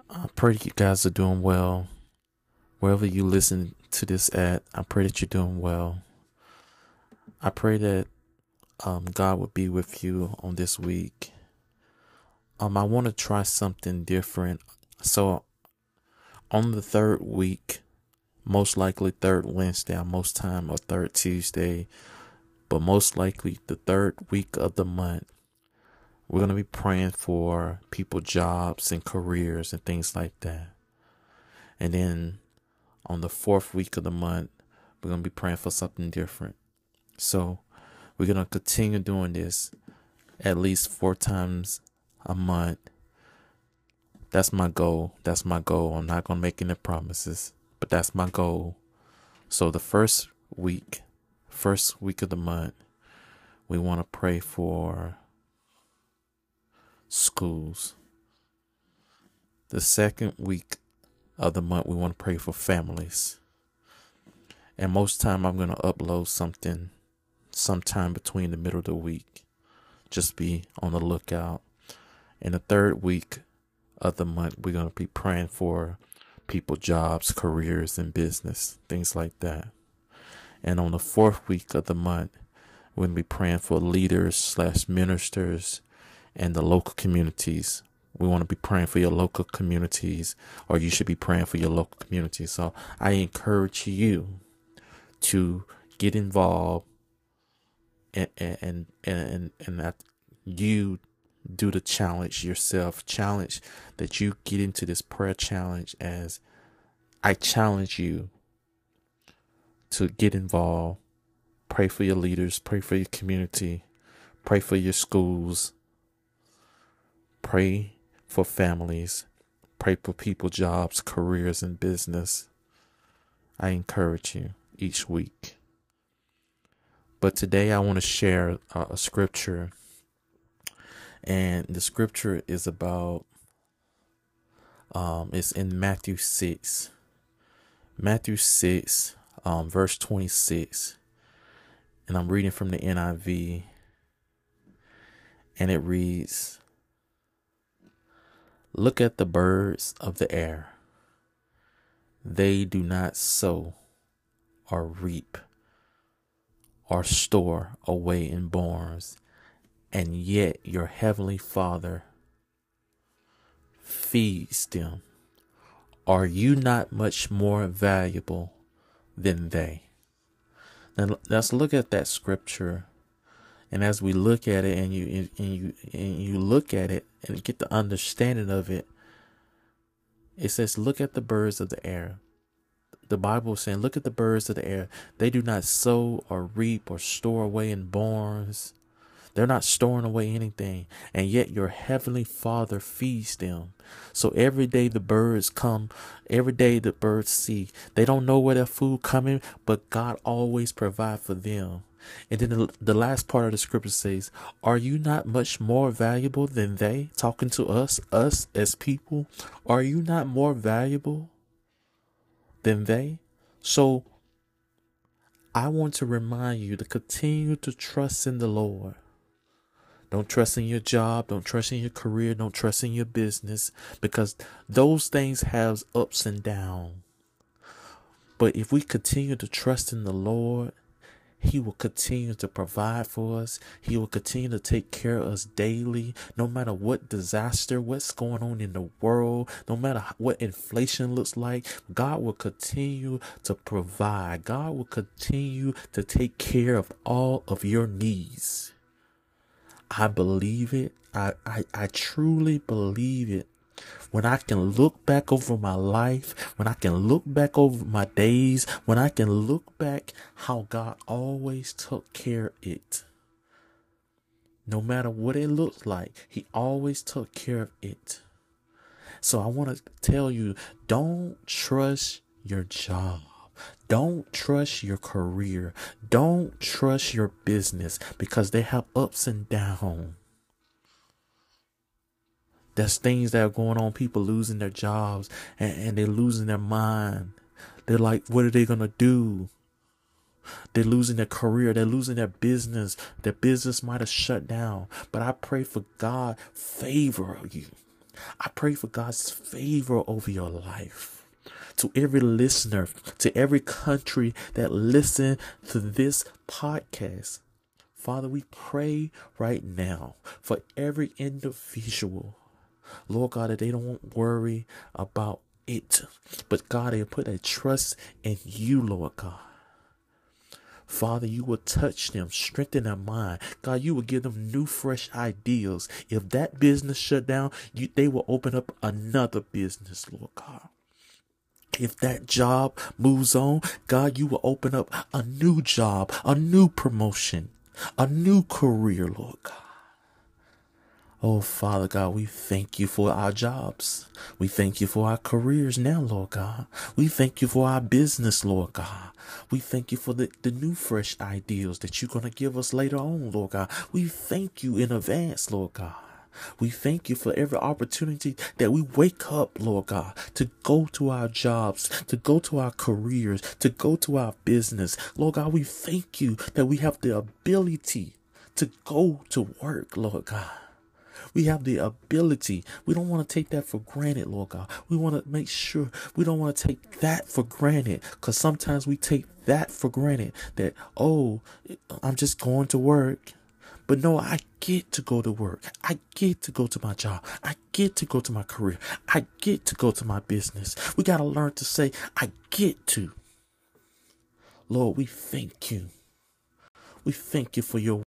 I pray you guys are doing well. Wherever you listen to this at, I pray that you're doing well. I pray that God would be with you on this week. I want to try something different. So on the third week, most likely third Wednesday, most time or third Tuesday, but most likely the third week of the month, we're going to be praying for people jobs and careers and things like that. And then on the fourth week of the month, we're going to be praying for something different. So we're going to continue doing this at least 4 times a month. That's my goal. I'm not going to make any promises, but that's my goal. So the first week of the month, we want to pray for schools. The second week of the month, we want to pray for families. And most time I'm going to upload something sometime between the middle of the week. Just be on the lookout. In the third week of the month, we're going to be praying for people, jobs, careers, and business, things like that. And on the fourth week of the month, we're going to be praying for leaders/ministers and the local communities. We want to be praying for your local communities, or you should be praying for your local community. So I encourage you to get involved and that you do the challenge yourself. Challenge that you get into this prayer challenge, as I challenge you to get involved. Pray for your leaders, pray for your community, pray for your schools, pray for families, pray for people, jobs, careers, and business. I encourage you each week. But today I want to share a scripture, and the scripture is about, it's in Matthew 6, verse 26, and I'm reading from the NIV, and it reads, "Look at the birds of the air. They do not sow or reap or store away in barns, and yet your heavenly Father feeds them. Are you not much more valuable than they?" Now let's look at that scripture, and as we look at it, and you look at it and get the understanding of it, it says, "Look at the birds of the air." The Bible is saying, look at the birds of the air. They do not sow or reap or store away in barns. They're not storing away anything. And yet your heavenly Father feeds them. So every day the birds come, every day the birds see. They don't know where their food coming, but God always provides for them. And then the last part of the scripture says, "Are you not much more valuable than they?" Talking to us as people. Are you not more valuable than they? So I want to remind you to continue to trust in the Lord. Don't trust in your job. Don't trust in your career. Don't trust in your business, because those things have ups and downs. But if we continue to trust in the Lord, He will continue to provide for us. He will continue to take care of us daily, no matter what disaster, what's going on in the world, no matter what inflation looks like. God will continue to provide. God will continue to take care of all of your needs. I believe it. I truly believe it. When I can look back over my life, when I can look back over my days, when I can look back how God always took care of it. No matter what it looks like, He always took care of it. So I want to tell you, don't trust your job. Don't trust your career. Don't trust your business, because they have ups and downs. There's things that are going on, people losing their jobs, and they're losing their mind. They're like, what are they going to do? They're losing their career. They're losing their business. Their business might have shut down. But I pray for God favor you. I pray for God's favor over your life. To every listener, to every country that listen to this podcast, Father, we pray right now for every individual, Lord God, that they don't worry about it, but God, they put a trust in you, Lord God. Father, you will touch them, strengthen their mind. God, you will give them new, fresh ideas. If that business shut down, they will open up another business, Lord God. If that job moves on, God, you will open up a new job, a new promotion, a new career, Lord God. Oh, Father God, we thank you for our jobs. We thank you for our careers now, Lord God. We thank you for our business, Lord God. We thank you for the new fresh ideas that you're going to give us later on, Lord God. We thank you in advance, Lord God. We thank you for every opportunity that we wake up, Lord God, to go to our jobs, to go to our careers, to go to our business. Lord God, we thank you that we have the ability to go to work, Lord God. We have the ability. We don't want to take that for granted, Lord God. We want to make sure we don't want to take that for granted, because sometimes we take that for granted that, oh, I'm just going to work. But no, I get to go to work. I get to go to my job. I get to go to my career. I get to go to my business. We got to learn to say, I get to. Lord, we thank you. We thank you for your